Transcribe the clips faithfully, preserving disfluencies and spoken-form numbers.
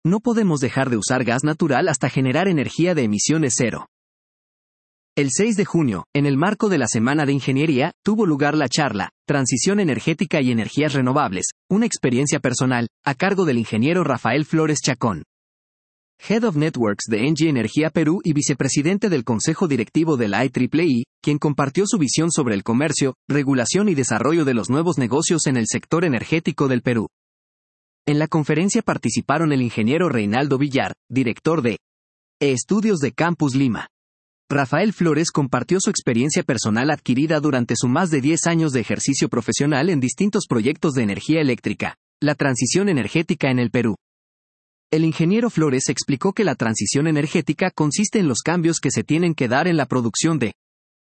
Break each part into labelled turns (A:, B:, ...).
A: No podemos dejar de usar gas natural hasta generar energía de emisiones cero. El seis de junio, en el marco de la Semana de Ingeniería, tuvo lugar la charla, Transición Energética y Energías Renovables, una experiencia personal, a cargo del ingeniero Rafael Flores Chacón, Head of Networks de Engie Energía Perú y vicepresidente del Consejo Directivo de la I triple I, quien compartió su visión sobre el comercio, regulación y desarrollo de los nuevos negocios en el sector energético del Perú. En la conferencia participaron el ingeniero Reinaldo Villar, director de E Estudios de Campus Lima. Rafael Flores compartió su experiencia personal adquirida durante su más de diez años de ejercicio profesional en distintos proyectos de energía eléctrica, la transición energética en el Perú. El ingeniero Flores explicó que la transición energética consiste en los cambios que se tienen que dar en la producción de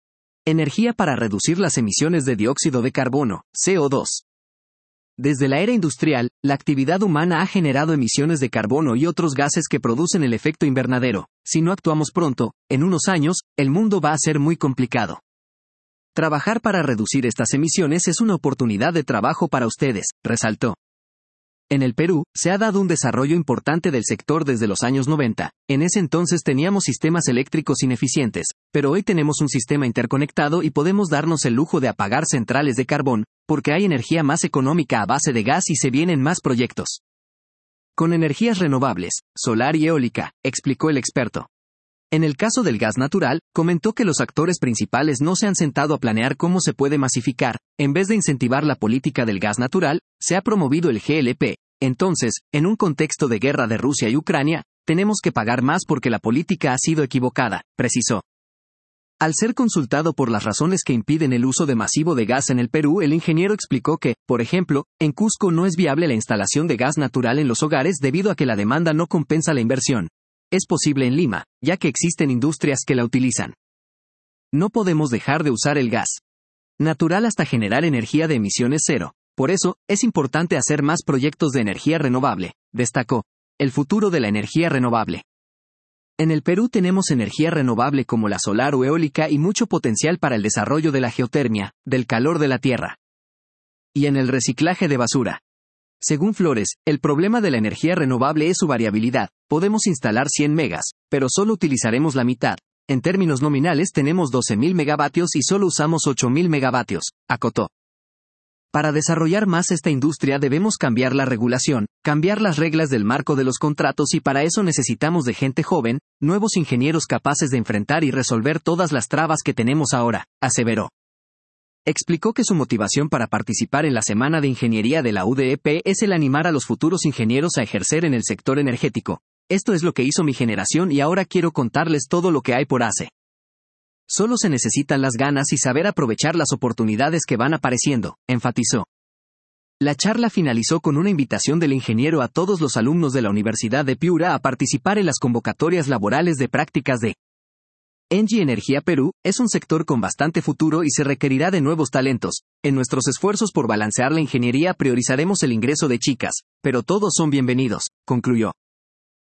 A: energía para reducir las emisiones de dióxido de carbono, C O dos. Desde la era industrial, la actividad humana ha generado emisiones de carbono y otros gases que producen el efecto invernadero. Si no actuamos pronto, en unos años, el mundo va a ser muy complicado. Trabajar para reducir estas emisiones es una oportunidad de trabajo para ustedes, resaltó. En el Perú, se ha dado un desarrollo importante del sector desde los años noventa. En ese entonces teníamos sistemas eléctricos ineficientes, pero hoy tenemos un sistema interconectado y podemos darnos el lujo de apagar centrales de carbón, porque hay energía más económica a base de gas y se vienen más proyectos con energías renovables, solar y eólica, explicó el experto. En el caso del gas natural, comentó que los actores principales no se han sentado a planear cómo se puede masificar. En vez de incentivar la política del gas natural, se ha promovido el G L P. Entonces, en un contexto de guerra de Rusia y Ucrania, tenemos que pagar más porque la política ha sido equivocada, precisó. Al ser consultado por las razones que impiden el uso de masivo de gas en el Perú, el ingeniero explicó que, por ejemplo, en Cusco no es viable la instalación de gas natural en los hogares debido a que la demanda no compensa la inversión. Es posible en Lima, ya que existen industrias que la utilizan. No podemos dejar de usar el gas natural hasta generar energía de emisiones cero. Por eso, es importante hacer más proyectos de energía renovable, destacó. El futuro de la energía renovable. En el Perú tenemos energía renovable como la solar o eólica y mucho potencial para el desarrollo de la geotermia, del calor de la tierra. Y en el reciclaje de basura. Según Flores, el problema de la energía renovable es su variabilidad. Podemos instalar cien megas, pero solo utilizaremos la mitad. En términos nominales tenemos doce mil megavatios y solo usamos ocho mil megavatios, acotó. Para desarrollar más esta industria debemos cambiar la regulación, cambiar las reglas del marco de los contratos y para eso necesitamos de gente joven, nuevos ingenieros capaces de enfrentar y resolver todas las trabas que tenemos ahora, aseveró. Explicó que su motivación para participar en la Semana de Ingeniería de la U D E P es el animar a los futuros ingenieros a ejercer en el sector energético. Esto es lo que hizo mi generación y ahora quiero contarles todo lo que hay por hacer. Solo se necesitan las ganas y saber aprovechar las oportunidades que van apareciendo, enfatizó. La charla finalizó con una invitación del ingeniero a todos los alumnos de la Universidad de Piura a participar en las convocatorias laborales de prácticas de Engie Energía Perú. Es un sector con bastante futuro y se requerirá de nuevos talentos. En nuestros esfuerzos por balancear la ingeniería priorizaremos el ingreso de chicas, pero todos son bienvenidos, concluyó.